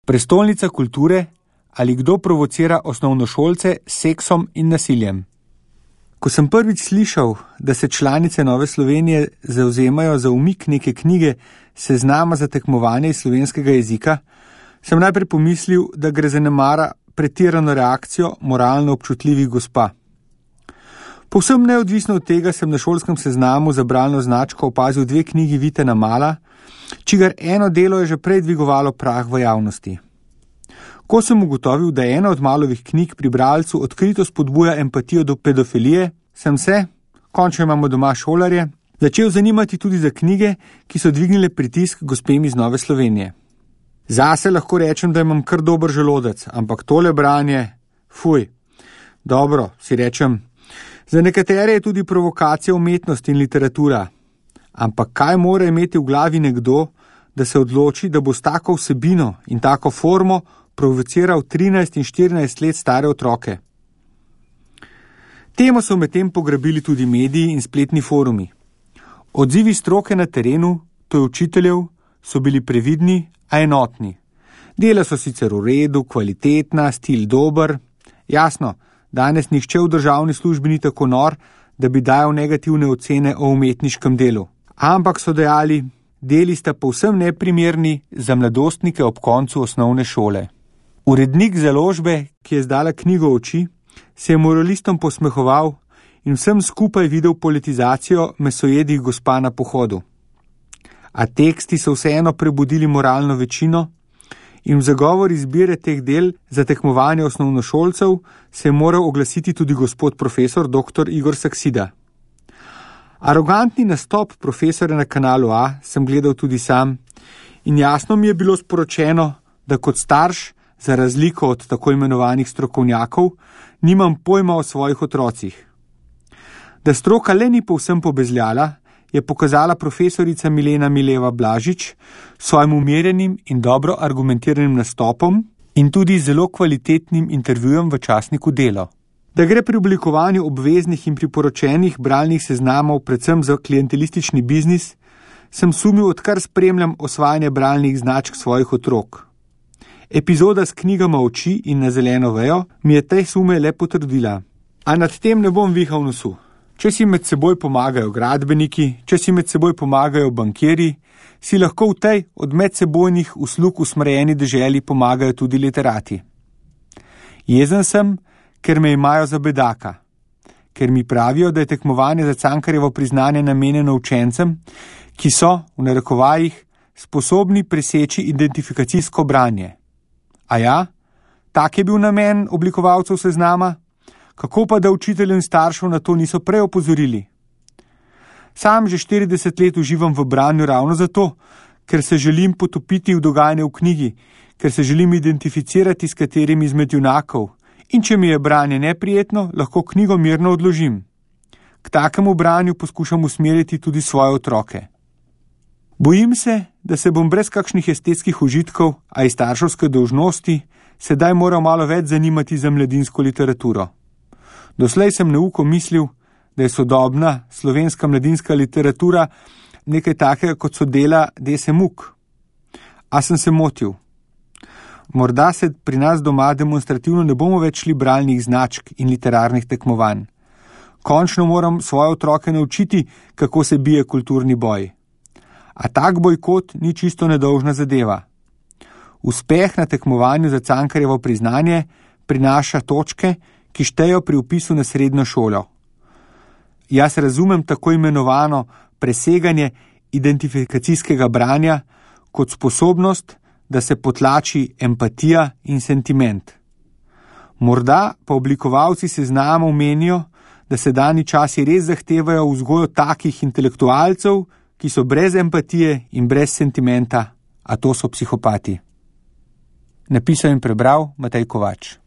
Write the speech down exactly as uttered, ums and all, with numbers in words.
Prestolnica kulture ali kdo provocira osnovnošolce s seksom in nasiljem. Ko sem prvič slišal, da se članice Nove Slovenije zavzemajo za umik neke knjige seznama za tekmovanje iz slovenskega jezika, sem najprej pomislil, da gre za nemara pretirano reakcijo moralno občutljivih gospa. Povsem neodvisno od tega sem na šolskem seznamu za bralno značko opazil dve knjigi Vitena Mala, čigar eno delo je že prej dvigovalo prah v javnosti. Ko sem ugotovil, da ena od Malovih knjig pri bralcu odkrito spodbuja empatijo do pedofilije, sem se, končno imamo doma šolarje, začel zanimati tudi za knjige, ki so dvignile pritisk gospem iz Nove Slovenije. Zase lahko rečem, da imam kar dober želodec, ampak tole branje, fuj. Dobro, si rečem, za nekatere je tudi provokacija umetnost in literatura. Ampak kaj mora imeti v glavi nekdo, da se odloči, da bo s tako vsebino in tako formo provociral trinajst in štirinajst let stare otroke? Temo so medtem pograbili tudi mediji in spletni forumi. Odzivi stroke na terenu, to je učiteljev, so bili previdni, a enotni. Dela so sicer v redu, kvalitetna, stil dober. Jasno, danes nihče v državni službi ni tako nor, da bi dajal negativne ocene o umetniškem delu. Ampak so dejali, deli sta povsem neprimerni za mladostnike ob koncu osnovne šole. Urednik založbe, ki je zdala knjigo Oči, se je moralistom posmehoval in vsem skupaj videl politizacijo mesojedih gospa na pohodu. A teksti so vseeno prebudili moralno večino in v zagovor izbire teh del za tekmovanje osnovnošolcev se je moral oglasiti tudi gospod profesor doktor Igor Saksida. Arogantni nastop profesorja na kanalu A sem gledal tudi sam in jasno mi je bilo sporočeno, da kot starš, za razliko od tako imenovanih strokovnjakov, nimam pojma o svojih otrocih. Da stroka le ni povsem pobezljala, je pokazala profesorica Milena Mileva Blažič s svojim umirjenim in dobro argumentiranim nastopom in tudi zelo kvalitetnim intervjujem v časniku Delo. Da gre pri oblikovanju obveznih in priporočenih bralnih seznamov predvsem za klientelistični biznis, sem sumil, odkar spremljam osvajanje bralnih značk svojih otrok. Epizoda s knjigama Oči in Na zeleno vejo mi je te sume le potrdila. A nad tem ne bom vihal nosu. Če si med seboj pomagajo gradbeniki, če si med seboj pomagajo bankiri, si lahko v tej od medsebojnih uslug usmerjeni deželi pomagajo tudi literati. Jezen sem, ker me imajo za bedaka, ker mi pravijo, da je tekmovanje za Cankarjevo priznanje namenjeno učencem, ki so, v narekovajih, sposobni preseči identifikacijsko branje. A ja, tak je bil namen oblikovalcev seznama? Kako pa, da učiteljev in staršev na to niso prej opozorili? Sam že štirideset let uživam v branju ravno zato, ker se želim potopiti v dogajanje v knjigi, ker se želim identificirati s katerim izmed junakov in če mi je branje neprijetno, lahko knjigo mirno odložim. K takemu branju poskušam usmeriti tudi svoje otroke. Bojim se, da se bom brez kakšnih estetskih užitkov, a iz starševske dolžnosti, sedaj moral malo več zanimati za mladinsko literaturo. Doslej sem neuko mislil, da je sodobna slovenska mladinska literatura nekaj takega, kot so dela Dese Muk. A sem se motil. Morda se pri nas doma demonstrativno ne bomo več šli bralnih značk in literarnih tekmovanj. Končno moram svoje otroke naučiti, kako se bije kulturni boj. A tak bojkot ni čisto nedolžna zadeva. Uspeh na tekmovanju za Cankarjevo priznanje prinaša točke, ki štejo pri vpisu na srednjo šolo. Jaz razumem tako imenovano preseganje identifikacijskega branja kot sposobnost, da se potlači empatija in sentiment. Morda pa oblikovalci seznamov menijo, da sedanji časi res zahtevajo vzgojo takih intelektualcev, ki so brez empatije in brez sentimenta, a to so psihopati. Napisal in prebral Matej Kovač.